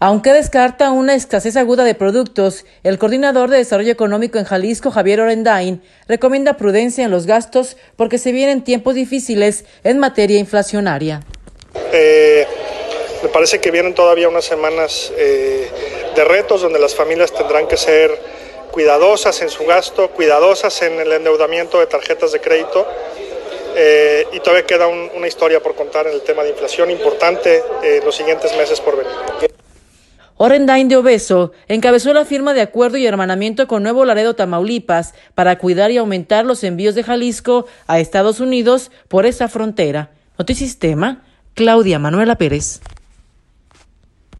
Aunque descarta una escasez aguda de productos, el coordinador de Desarrollo Económico en Jalisco, Javier Orendain, recomienda prudencia en los gastos porque se vienen tiempos difíciles en materia inflacionaria. Me parece que vienen todavía unas semanas de retos donde las familias tendrán que ser cuidadosas en su gasto, cuidadosas en el endeudamiento de tarjetas de crédito. Y todavía queda una historia por contar en el tema de inflación importante los siguientes meses por venir. Orendain de Obeso encabezó la firma de acuerdo y hermanamiento con Nuevo Laredo, Tamaulipas, para cuidar y aumentar los envíos de Jalisco a Estados Unidos por esa frontera. Notisistema, Claudia Manuela Pérez.